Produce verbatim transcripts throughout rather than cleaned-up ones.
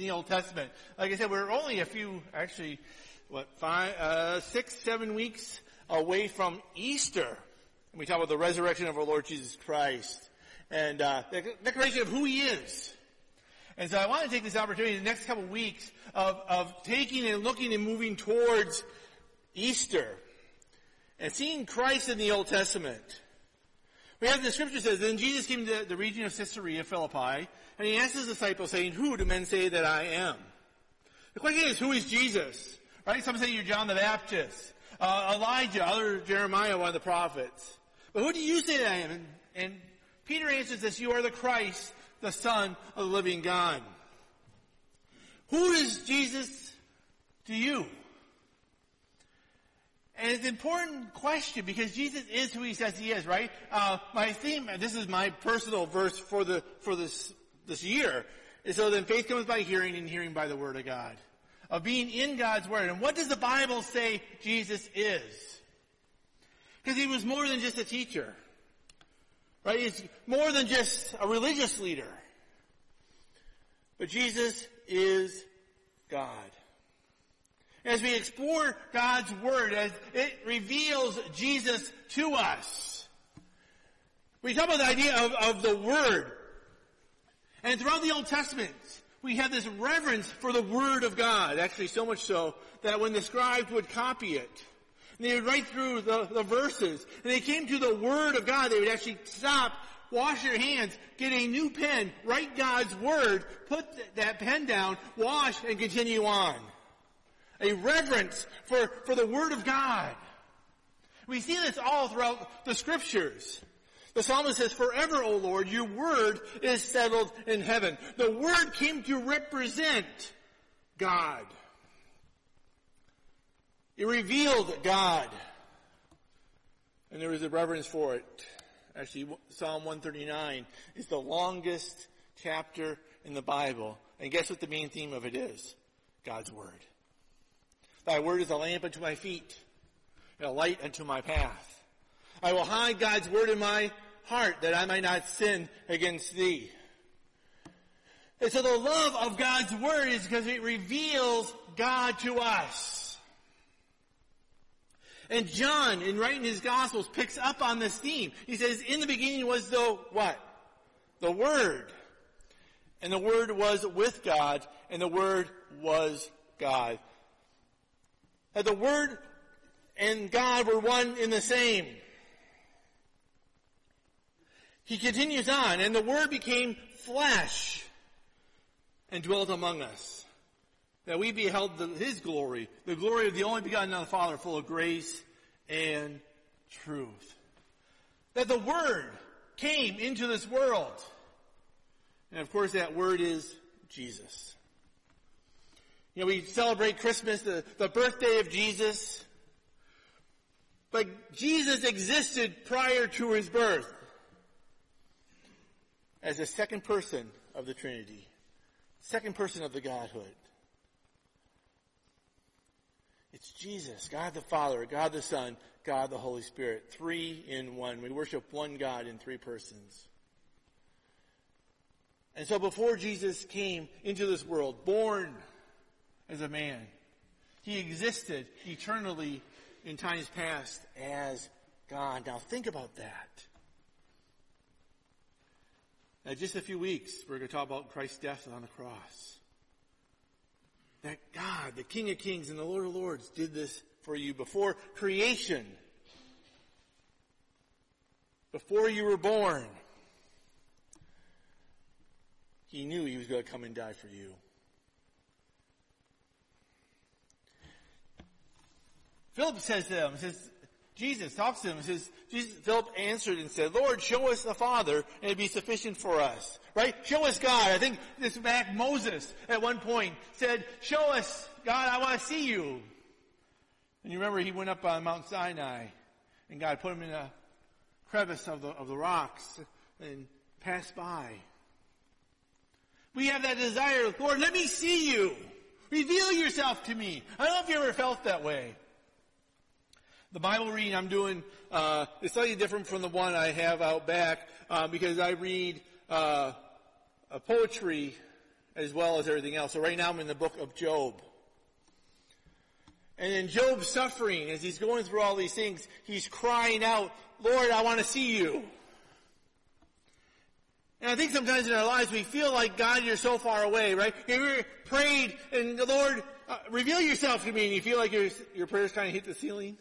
the Old Testament. Like I said, we're only a few, actually, what, five, uh, six, seven weeks away from Easter. And we talk about the resurrection of our Lord Jesus Christ and uh, the declaration of who He is. And so I want to take this opportunity in the next couple of weeks of, of taking and looking and moving towards Easter and seeing Christ in the Old Testament. We have the scripture says, then Jesus came to the region of Caesarea Philippi, and He asked His disciples, saying, who do men say that I am? The question is, who is Jesus? Right? Some say you're John the Baptist, uh, Elijah, other Jeremiah, one of the prophets. But who do you say that I am? And, and Peter answers this, you are the Christ, the Son of the living God. Who is Jesus to you? And it's an important question because Jesus is who He says He is, right? Uh, my theme, this is my personal verse for the for this this year, is so then faith comes by hearing and hearing by the Word of God. Of being in God's Word. And what does the Bible say Jesus is? Because He was more than just a teacher. Right? He's more than just a religious leader. But Jesus is God. As we explore God's Word, as it reveals Jesus to us, we talk about the idea of, of the Word. And throughout the Old Testament, we have this reverence for the Word of God. Actually, so much so that when the scribes would copy it, and they would write through the, the verses, and they came to the Word of God, they would actually stop, wash their hands, get a new pen, write God's Word, put th- that pen down, wash, and continue on. A reverence for, for the Word of God. We see this all throughout the Scriptures. The psalmist says, forever, O Lord, your Word is settled in heaven. The Word came to represent God. It revealed God. And there was a reverence for it. Actually, Psalm one thirty-nine is the longest chapter in the Bible. And guess what the main theme of it is? God's Word. Thy word is a lamp unto my feet, and a light unto my path. I will hide God's word in my heart, that I might not sin against thee. And so the love of God's word is because it reveals God to us. And John, in writing his Gospels, picks up on this theme. He says, in the beginning was the what? The Word. And the Word was with God, and the Word was God. That the Word and God were one in the same. He continues on, and the Word became flesh and dwelt among us, that we beheld the, His glory, the glory of the only begotten of the Father, full of grace and truth. That the Word came into this world. And of course that Word is Jesus. You know, we celebrate Christmas, the, the birthday of Jesus. But Jesus existed prior to His birth as the second person of the Trinity. Second person of the Godhood. It's Jesus, God the Father, God the Son, God the Holy Spirit. Three in one. We worship one God in three persons. And so before Jesus came into this world, born as a man, He existed eternally in times past as God. Now think about that. Now just a few weeks, we're going to talk about Christ's death on the cross. That God, the King of Kings and the Lord of Lords, did this for you before creation. Before you were born. He knew He was going to come and die for you. Philip says to him, says, Jesus talks to him and says, Jesus, Philip answered and said, Lord, show us the Father, and it'd be sufficient for us. Right? Show us God. I think this back Moses at one point said, show us God, I want to see you. And you remember he went up on Mount Sinai, and God put him in a crevice of the of the rocks and passed by. We have that desire, Lord, let me see you. Reveal yourself to me. I don't know if you ever felt that way. The Bible reading I'm doing uh, is slightly different from the one I have out back uh, because I read uh, a poetry as well as everything else. So right now I'm in the book of Job. And in Job's suffering, as he's going through all these things, he's crying out, Lord, I want to see you. And I think sometimes in our lives we feel like, God, you're so far away, right? You ever prayed and the Lord, uh, reveal yourself to me, and you feel like your, your prayers kind of hit the ceiling?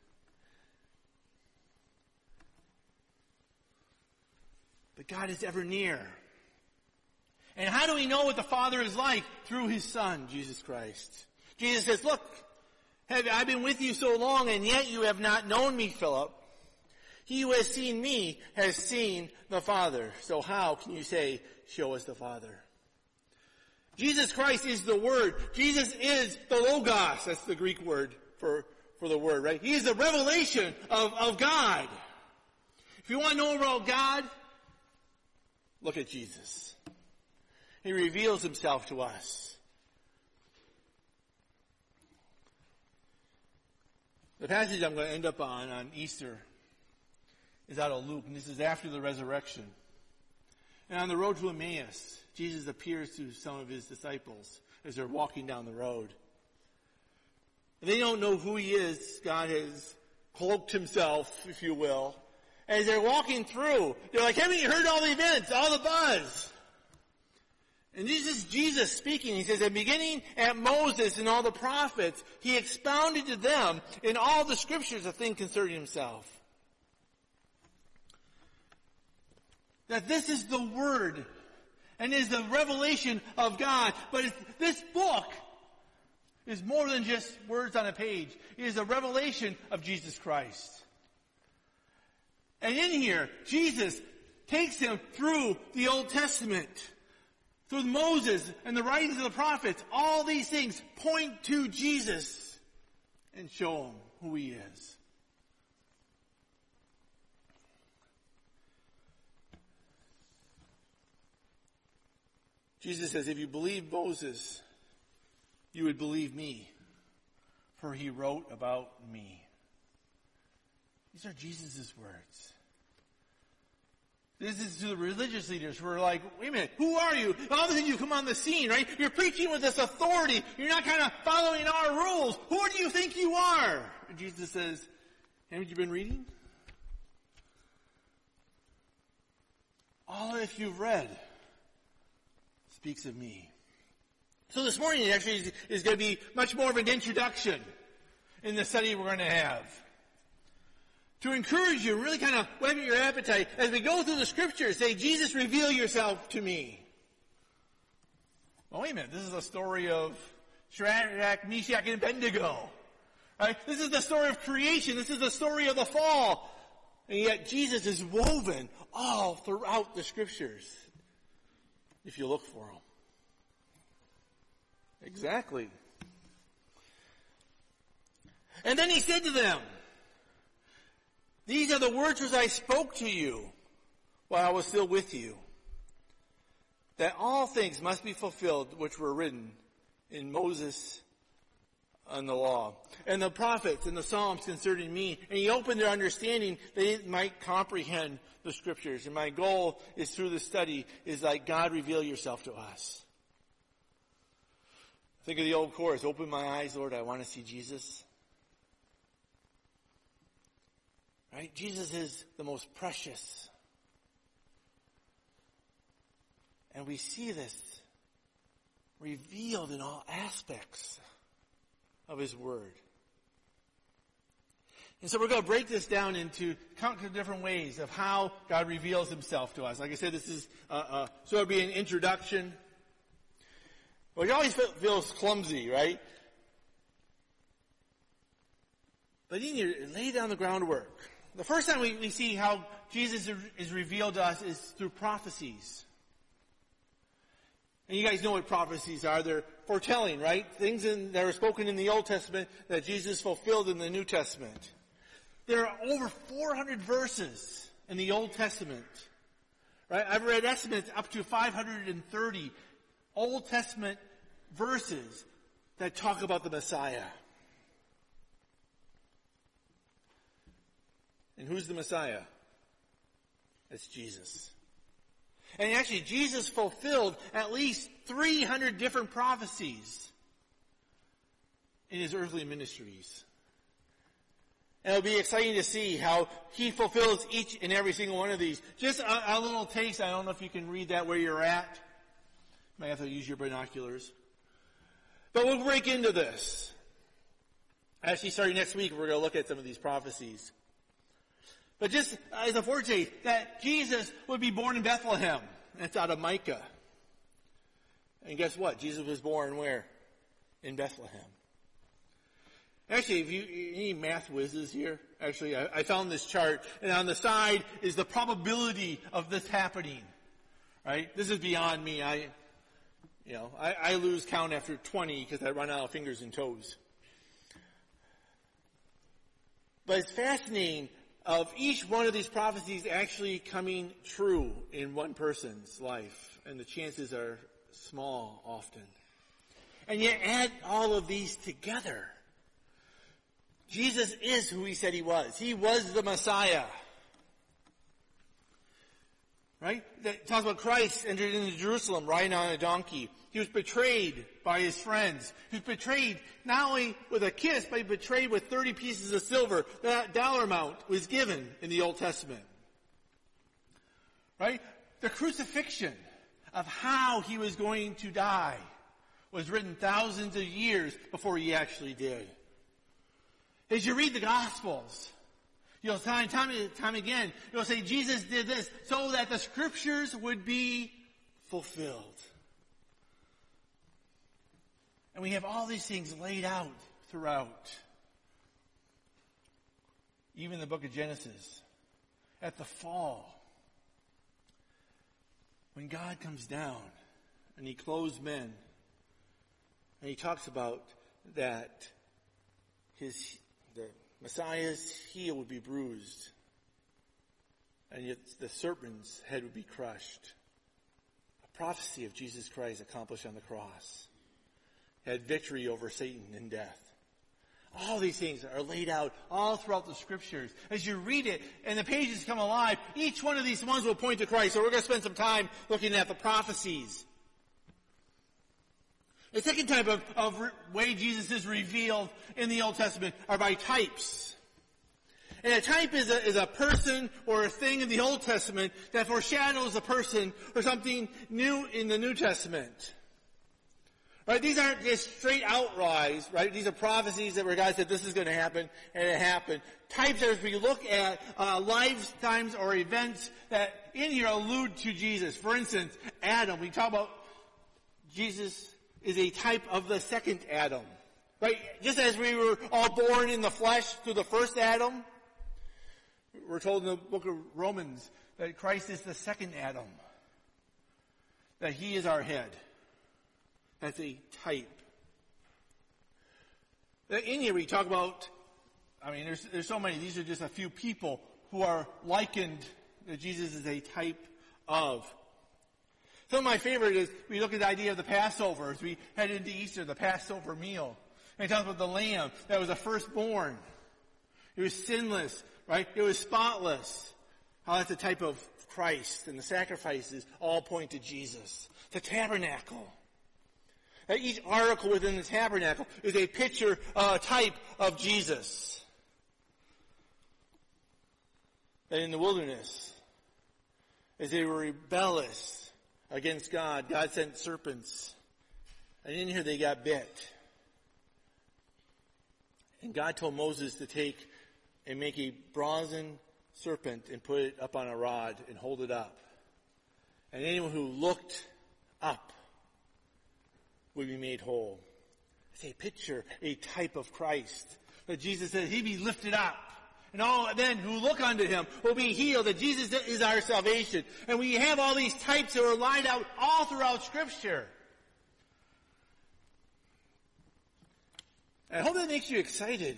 But God is ever near. And how do we know what the Father is like? Through His Son, Jesus Christ. Jesus says, look, have, I've been with you so long, and yet you have not known me, Philip. He who has seen me has seen the Father. So how can you say, show us the Father? Jesus Christ is the Word. Jesus is the Logos. That's the Greek word for, for the Word, right? He is the revelation of, of God. If you want to know about God, look at Jesus. He reveals Himself to us. The passage I'm going to end up on, on Easter, is out of Luke, and this is after the resurrection. And on the road to Emmaus, Jesus appears to some of His disciples as they're walking down the road. And they don't know who He is. God has cloaked Himself, if you will. As they're walking through, they're like, haven't you heard all the events, all the buzz? And this is Jesus speaking. He says, at beginning at Moses and all the prophets, He expounded to them in all the scriptures a thing concerning Himself. That this is the Word and is the revelation of God. But it's, this book is more than just words on a page. It is a revelation of Jesus Christ. And in here, Jesus takes him through the Old Testament, through Moses and the writings of the prophets. All these things point to Jesus and show him who He is. Jesus says, if you believe Moses, you would believe me, for he wrote about me. These are Jesus' words. This is to the religious leaders who are like, wait a minute, who are you? All of a sudden you come on the scene, right? You're preaching with this authority. You're not kind of following our rules. Who do you think you are? And Jesus says, haven't you been reading? All that you've read speaks of me. So this morning actually is, is going to be much more of an introduction in the study we're going to have. To encourage you, really kind of whet your appetite as we go through the scriptures. Say, Jesus, reveal yourself to me. Well, wait a minute. This is a story of Shadrach, Meshach, and Abednego. Right? This is the story of creation. This is the story of the fall. And yet Jesus is woven all throughout the scriptures, if you look for him. Exactly. And then he said to them, these are the words which I spoke to you while I was still with you, that all things must be fulfilled which were written in Moses and the law, and the prophets and the Psalms concerning me. And he opened their understanding that they might comprehend the scriptures. And my goal is through the study is like, God, reveal yourself to us. Think of the old chorus, open my eyes, Lord, I want to see Jesus. Right? Jesus is the most precious. And we see this revealed in all aspects of His Word. And so we're going to break this down into countless different ways of how God reveals Himself to us. Like I said, this is, uh, uh, so it'll be an introduction. Well, it always feels clumsy, right? But you need to lay down the groundwork. The first time we, we see how Jesus is revealed to us is through prophecies. And you guys know what prophecies are. They're foretelling, right? Things in, that are spoken in the Old Testament that Jesus fulfilled in the New Testament. There are over four hundred verses in the Old Testament. Right? I've read estimates up to five hundred thirty Old Testament verses that talk about the Messiah. And who's the Messiah? It's Jesus. And actually, Jesus fulfilled at least three hundred different prophecies in his earthly ministries. And it'll be exciting to see how he fulfills each and every single one of these. Just a, a little taste. I don't know if you can read that where you're at. You might have to use your binoculars. But we'll break into this. Actually, starting next week, we're going to look at some of these prophecies. But just as a foretaste, that Jesus would be born in Bethlehem. That's out of Micah. And guess what? Jesus was born where? In Bethlehem. Actually, if you any math whizzes here, actually, I, I found this chart, and on the side is the probability of this happening. Right? This is beyond me. I, you know, I, I lose count after twenty because I run out of fingers and toes. But it's fascinating of each one of these prophecies actually coming true in one person's life, and the chances are small often. And yet, add all of these together. Jesus is who he said he was. He was the Messiah. Right? That talks about Christ entered into Jerusalem riding on a donkey. He was betrayed by his friends. He was betrayed not only with a kiss, but he was betrayed with thirty pieces of silver. That dollar amount was given in the Old Testament. Right? The crucifixion of how he was going to die was written thousands of years before he actually did. As you read the Gospels, you'll time, time, time again, you'll say Jesus did this so that the Scriptures would be fulfilled. And we have all these things laid out throughout. Even the book of Genesis. At the fall, when God comes down and he clothes men, and he talks about that his the Messiah's heel would be bruised, and yet the serpent's head would be crushed. A prophecy of Jesus Christ accomplished on the cross. Had victory over Satan and death. All these things are laid out all throughout the Scriptures. As you read it and the pages come alive, each one of these ones will point to Christ. So we're going to spend some time looking at the prophecies. The second type of, of re- way Jesus is revealed in the Old Testament are by types. And a type is a, is a person or a thing in the Old Testament that foreshadows a person or something new in the New Testament. Right? These aren't just straight out lies, right? These are prophecies that where God said this is going to happen, and it happened. Types are as we look at uh, lifetimes or events that in here allude to Jesus. For instance, Adam. We talk about Jesus is a type of the second Adam. Right? Just as we were all born in the flesh through the first Adam, we're told in the book of Romans that Christ is the second Adam. That he is our head. That's a type. In here we talk about, I mean, there's, there's so many. These are just a few people who are likened that Jesus is a type of. Some of my favorite is we look at the idea of the Passover as we head into Easter, the Passover meal. And it talks about the lamb that was the firstborn. It was sinless, right? It was spotless. How that's a type of Christ, and the sacrifices all point to Jesus. The tabernacle. That each article within the tabernacle is a picture, a type of Jesus. That in the wilderness, as they were rebellious against God, God sent serpents. And in here they got bit. And God told Moses to take and make a bronzen serpent and put it up on a rod and hold it up. And anyone who looked up would be made whole. It's a picture, a type of Christ. That Jesus said he'd be lifted up. And all men who look unto him will be healed. That Jesus is our salvation. And we have all these types that are lined out all throughout Scripture. I hope that makes you excited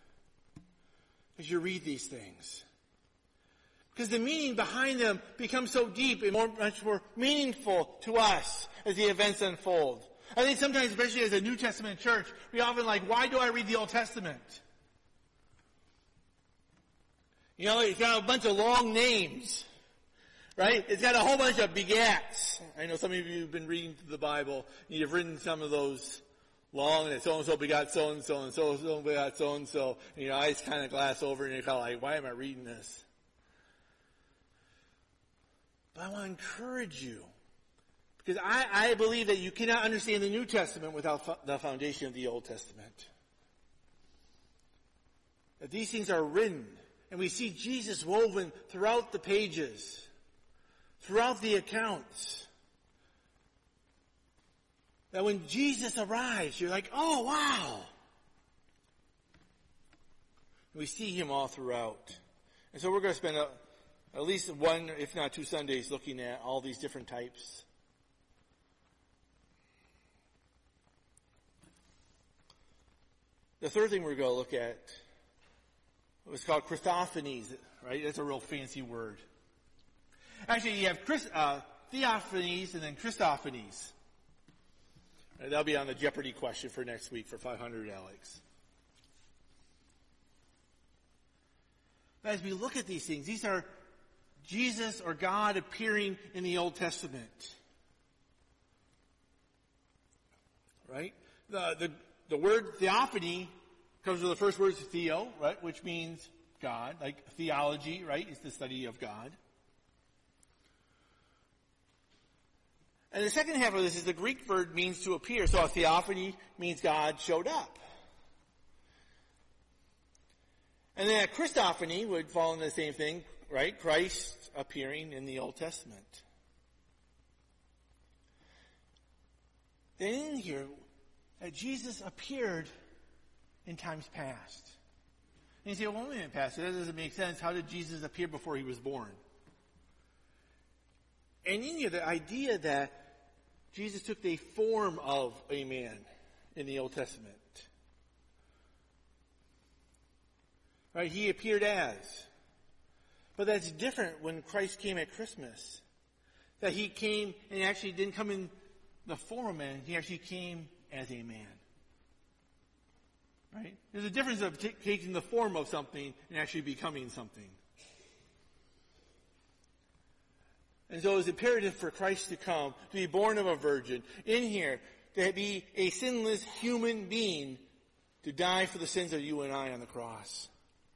as you read these things. Because the meaning behind them becomes so deep and more, much more meaningful to us as the events unfold. I think sometimes, especially as a New Testament church, we often like, why do I read the Old Testament? You know, it's got a bunch of long names. Right? It's got a whole bunch of begats. I know some of you have been reading the Bible, and you've written some of those long, and so-and-so begot so-and-so, and so-and-so begot so-and-so, and your eyes kind of glass over, and you're kind of like, why am I reading this? But I want to encourage you, because I, I believe that you cannot understand the New Testament without fo- the foundation of the Old Testament. That these things are written, and we see Jesus woven throughout the pages, throughout the accounts. That when Jesus arrives, you're like, oh, wow. We see him all throughout. And so we're going to spend a, at least one, if not two Sundays looking at all these different types. The third thing we're going to look at was called Christophanies, right? That's a real fancy word. Actually, you have Chris, uh, Theophanies and then Christophanies. Right, that'll be on the Jeopardy question for next week for five hundred, Alex. But as we look at these things, these are Jesus or God appearing in the Old Testament. Right? The, the, the word theophany comes from the first word theo, right? Which means God. Like theology, right? Is the study of God. And the second half of this is the Greek word means to appear. So a theophany means God showed up. And then a Christophany would fall into the same thing, right? Christ appearing in the Old Testament. Then in here, that Jesus appeared in times past. And you say, well, wait a minute, Pastor, that doesn't make sense. How did Jesus appear before he was born? And in here, the idea that Jesus took the form of a man in the Old Testament. Right? He appeared as. But that's different when Christ came at Christmas. That he came and actually didn't come in the form of man. He actually came as a man. Right? There's a difference of t- taking the form of something and actually becoming something. And so it was imperative for Christ to come, to be born of a virgin, in here, to be a sinless human being, to die for the sins of you and I on the cross.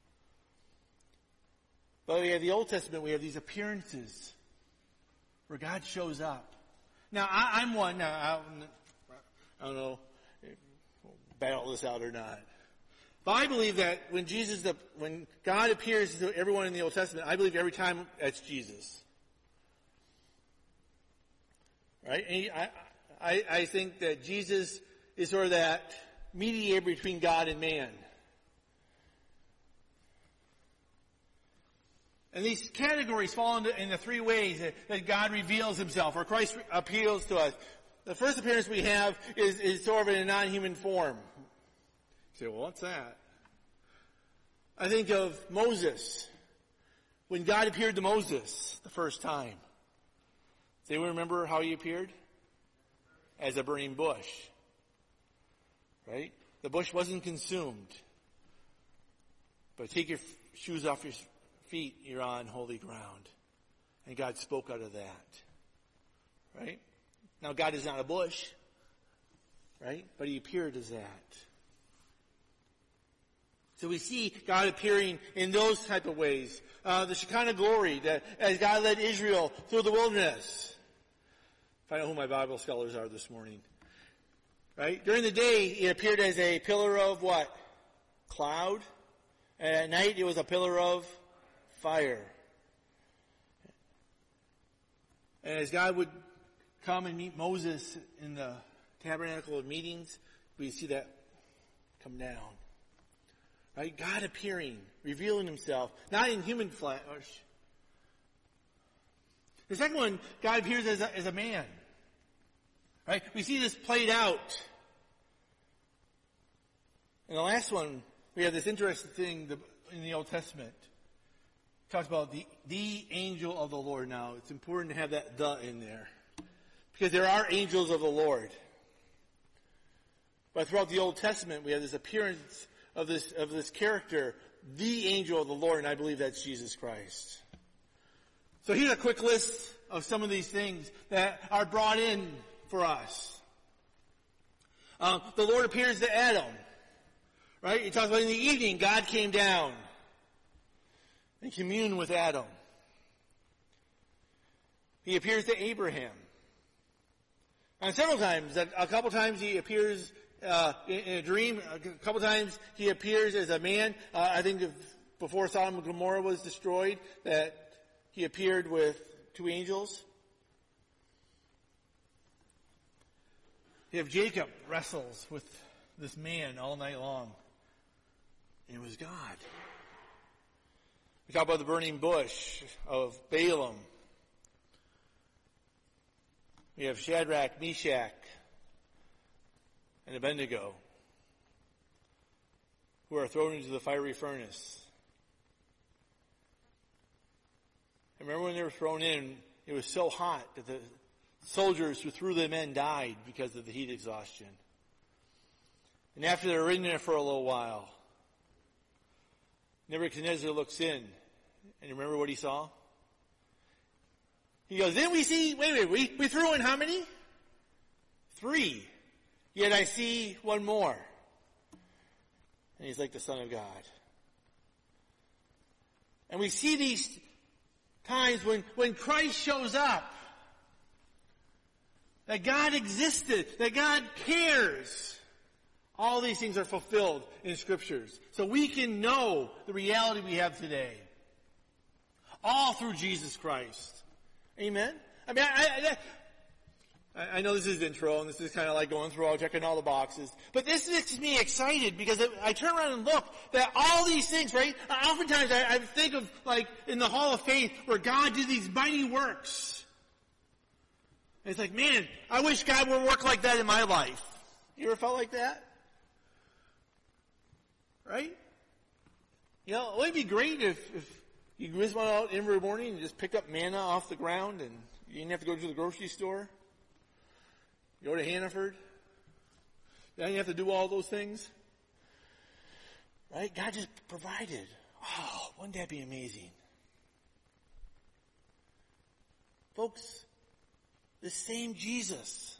But we have the Old Testament, we have these appearances where God shows up. Now, I, I'm one, now, I, I don't know, battle this out or not. But I believe that when Jesus, when God appears to everyone in the Old Testament, I believe every time that's Jesus. Right? And I, I, I think that Jesus is sort of that mediator between God and man. And these categories fall into, into three ways that, that God reveals himself, or Christ appeals to us. The first appearance we have is, is sort of in a non-human form. You say, well, what's that? I think of Moses. When God appeared to Moses the first time. Does anyone remember how he appeared? As a burning bush. Right? The bush wasn't consumed. But take your f- shoes off your feet, you're on holy ground. And God spoke out of that. Right? Now God is not a bush. Right? But he appeared as that. So we see God appearing in those type of ways. Uh, the Shekinah glory, that as God led Israel through the wilderness. I know who my Bible scholars are this morning. Right? During the day, it appeared as a pillar of what? Cloud. And at night, it was a pillar of fire. And as God would come and meet Moses in the tabernacle of meetings, we see that come down. Right? God appearing, revealing himself, not in human flesh. The second one, God appears as a, as a man. Right? We see this played out. And the last one, we have this interesting thing in the Old Testament. It talks about the, the angel of the Lord. Now, it's important to have that the in there. Because there are angels of the Lord. But throughout the Old Testament, we have this appearance of this, of this character, the angel of the Lord, and I believe that's Jesus Christ. So here's a quick list of some of these things that are brought in for us. Um, the Lord appears to Adam. Right? It talks about in the evening, God came down and communed with Adam. He appears to Abraham. And several times, a, a couple times he appears uh, in, in a dream. A couple times he appears as a man. Uh, I think of before Sodom and Gomorrah was destroyed, that he appeared with two angels. You have Jacob wrestles with this man all night long. And it was God. We talk about the burning bush of Balaam. We have Shadrach, Meshach, and Abednego, who are thrown into the fiery furnace. And remember when they were thrown in, it was so hot that the soldiers who threw them in died because of the heat exhaustion. And after they were in there for a little while, Nebuchadnezzar looks in, and remember what he saw? He goes, didn't we see, wait, wait, we, we threw in how many? Three. Yet I see one more. And he's like the Son of God. And we see these times when, when Christ shows up, that God existed, that God cares. All these things are fulfilled in Scriptures. So we can know the reality we have today. All through Jesus Christ. Amen? I mean, I, I, I know this is intro, and this is kind of like going through all, checking all the boxes. But this makes me excited because I turn around and look that all these things, right? Oftentimes I, I think of like in the Hall of Faith where God did these mighty works. And it's like, man, I wish God would work like that in my life. You ever felt like that? Right? You know, it would be great if, if you just went out every morning and just picked up manna off the ground and you didn't have to go to the grocery store. You go to Hannaford. You didn't have to do all those things. Right? God just provided. Oh, wouldn't that be amazing? Folks, the same Jesus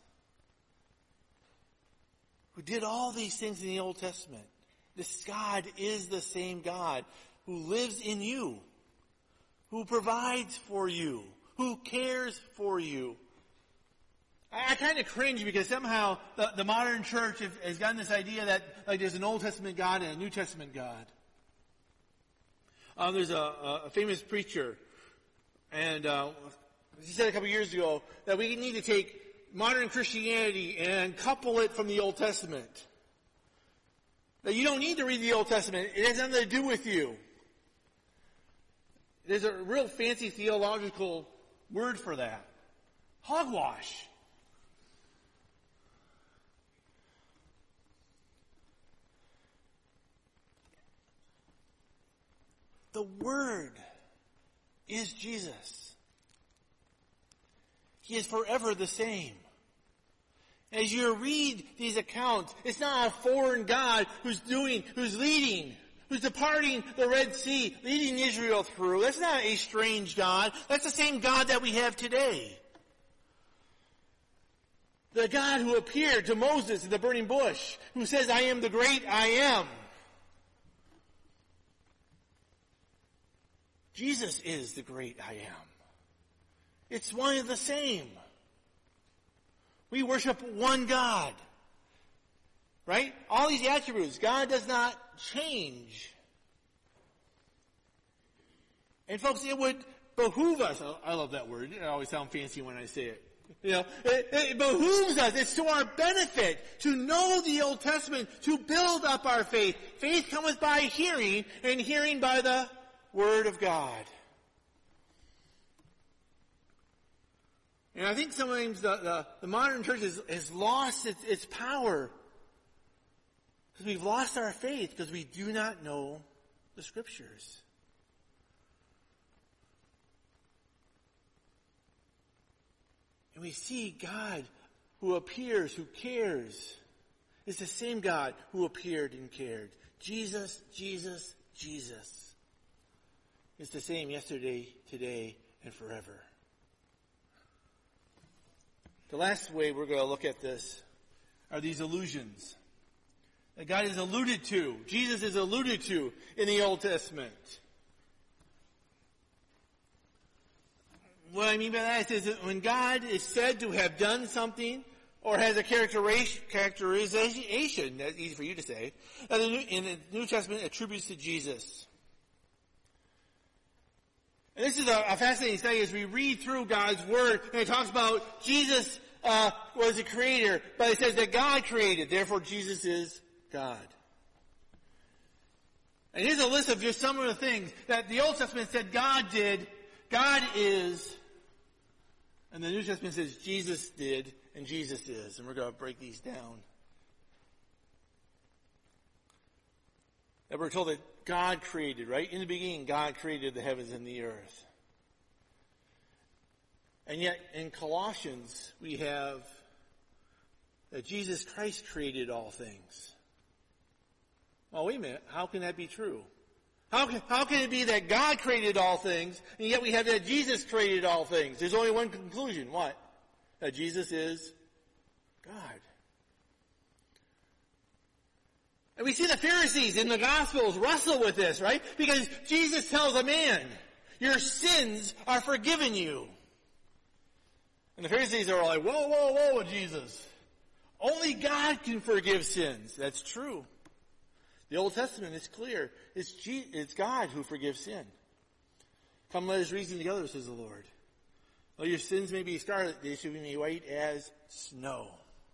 who did all these things in the Old Testament, this God is the same God who lives in you, who provides for you, who cares for you. I, I kind of cringe because somehow the, the modern church has, has gotten this idea that like there's an Old Testament God and a New Testament God. Um, there's a, a famous preacher, and uh, he said a couple years ago that we need to take modern Christianity and couple it from the Old Testament. That you don't need to read the Old Testament. It has nothing to do with you. There's a real fancy theological word for that. Hogwash. The Word is Jesus. He is forever the same. As you read these accounts, it's not a foreign God who's doing, who's leading, who's departing the Red Sea, leading Israel through. That's not a strange God. That's the same God that we have today. The God who appeared to Moses in the burning bush, who says, I am the great I am. Jesus is the great I am. It's one and the same. We worship one God. Right? All these attributes. God does not change. And folks, it would behoove us. I love that word. I always sound fancy when I say it. You know, it, it behooves us. It's to our benefit to know the Old Testament, to build up our faith. Faith cometh by hearing, and hearing by the Word of God. And I think sometimes the, the, the modern church has, has lost its, its power because we've lost our faith because we do not know the Scriptures. And we see God who appears, who cares. It's the same God who appeared and cared. Jesus, Jesus, Jesus. It's the same yesterday, today, and forever. The last way we're going to look at this are these allusions that God is alluded to, Jesus is alluded to in the Old Testament. What I mean by that is that when God is said to have done something or has a characterization, that's easy for you to say, that in the New Testament attributes to Jesus. And this is a, a fascinating study as we read through God's Word, and it talks about Jesus uh, was the creator, but it says that God created, therefore Jesus is God. And here's a list of just some of the things that the Old Testament said God did, God is, and the New Testament says Jesus did, and Jesus is. And we're going to break these down. And we're told that God created, right? In the beginning, God created the heavens and the earth. And yet, in Colossians, we have that Jesus Christ created all things. Well, wait a minute. How can that be true? How can, how can it be that God created all things, and yet we have that Jesus created all things? There's only one conclusion. What? That Jesus is God. And we see the Pharisees in the Gospels wrestle with this, right? Because Jesus tells a man, your sins are forgiven you. And the Pharisees are like, whoa, whoa, whoa, Jesus. Only God can forgive sins. That's true. The Old Testament is clear. It's, Je- it's God who forgives sin. Come, let us reason together, says the Lord. Though your sins may be scarlet, they shall be made white as snow.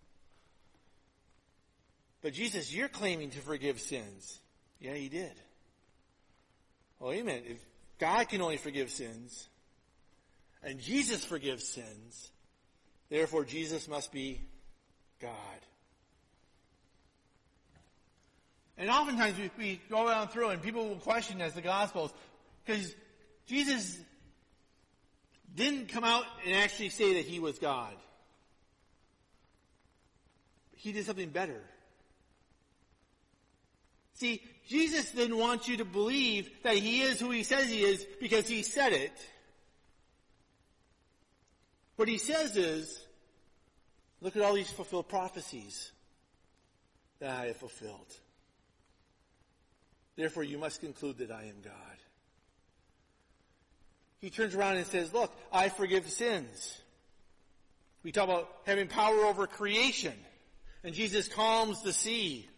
But Jesus, you're claiming to forgive sins. Yeah, he did. Well, wait a minute. If God can only forgive sins, and Jesus forgives sins, therefore Jesus must be God. And oftentimes we, we go around through and people will question as the Gospels, because Jesus didn't come out and actually say that he was God. He did something better. See, Jesus didn't want you to believe that he is who he says he is because he said it. What he says is, look at all these fulfilled prophecies that I have fulfilled. Therefore, you must conclude that I am God. He turns around and says, look, I forgive sins. We talk about having power over creation. And Jesus calms the sea.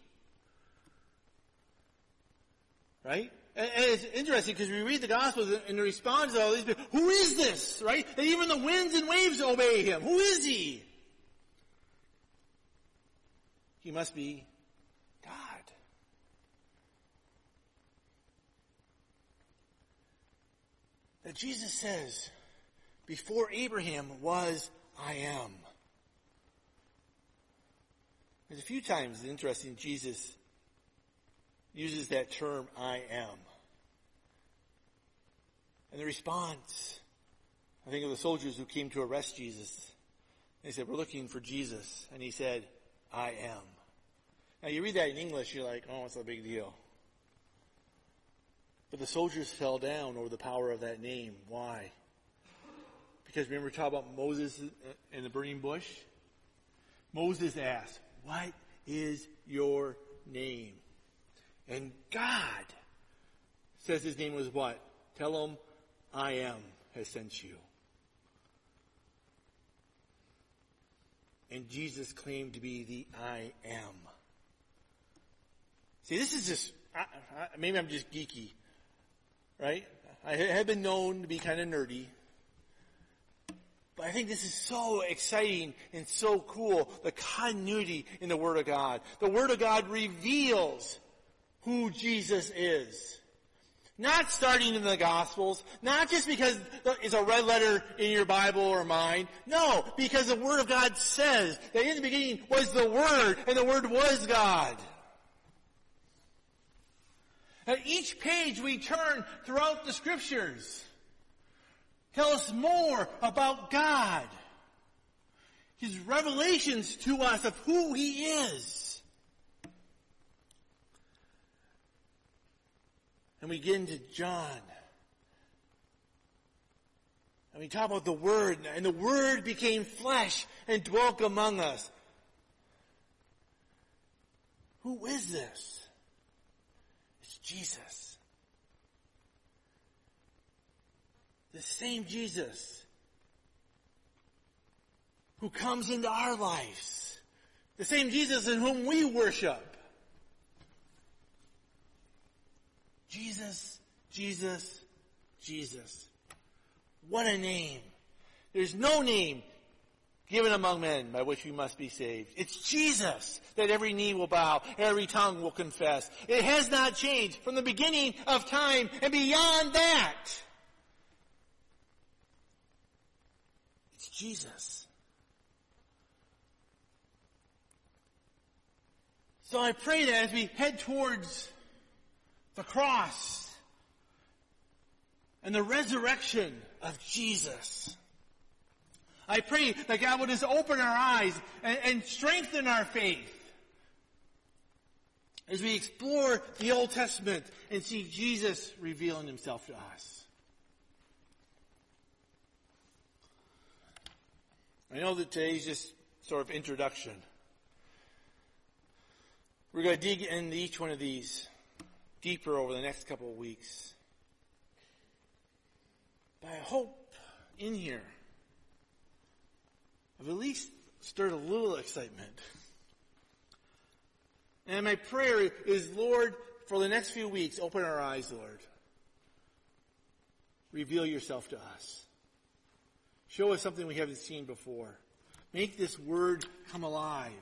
Right? And, and it's interesting because we read the Gospels and the response to all these people, who is this? Right? And even the winds and waves obey him. Who is he? He must be God. That Jesus says, before Abraham was, I am. There's a few times, it's interesting, Jesus uses that term, I am. And the response, I think of the soldiers who came to arrest Jesus. They said, we're looking for Jesus. And he said, I am. Now you read that in English, you're like, oh, it's a big deal. But the soldiers fell down over the power of that name. Why? Because remember we talked about Moses in the burning bush? Moses asked, what is your name? And God says his name was what? Tell him, I am has sent you. And Jesus claimed to be the I am. See, this is just, I, I, maybe I'm just geeky. Right? I have been known to be kind of nerdy. But I think this is so exciting and so cool, the continuity in the Word of God. The Word of God reveals who Jesus is. Not starting in the Gospels, not just because it's a red letter in your Bible or mine. No, because the Word of God says that in the beginning was the Word, and the Word was God. At each page we turn throughout the Scriptures tell us more about God. His revelations to us of who he is. And we get into John. And we talk about the Word, and the Word became flesh and dwelt among us. Who is this? It's Jesus. The same Jesus who comes into our lives. The same Jesus in whom we worship. Jesus, Jesus, Jesus. What a name. There's no name given among men by which we must be saved. It's Jesus that every knee will bow, every tongue will confess. It has not changed from the beginning of time and beyond that. It's Jesus. So I pray that as we head towards the cross and the resurrection of Jesus, I pray that God will just open our eyes and, and strengthen our faith as we explore the Old Testament and see Jesus revealing himself to us. I know that today's just sort of introduction. We're going to dig into each one of these deeper over the next couple of weeks. But I hope in here I've at least stirred a little excitement. And my prayer is, Lord, for the next few weeks, open our eyes, Lord. Reveal yourself to us. Show us something we haven't seen before. Make this word come alive.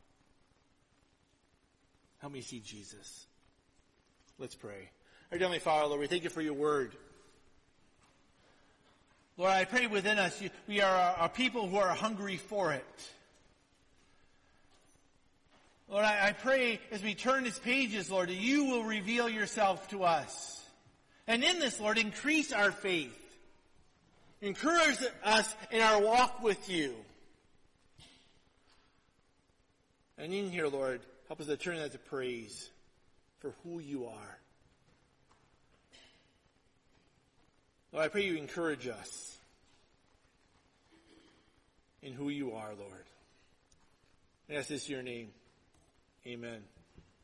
Help me see Jesus. Let's pray. Our Heavenly Father, Lord, we thank you for your word. Lord, I pray within us, we are a people who are hungry for it. Lord, I, I pray as we turn these pages, Lord, that you will reveal yourself to us. And in this, Lord, increase our faith. Encourage us in our walk with you. And in here, Lord, help us to turn that to praise for who you are. Lord, I pray you encourage us in who you are, Lord. I ask this in your name. Amen.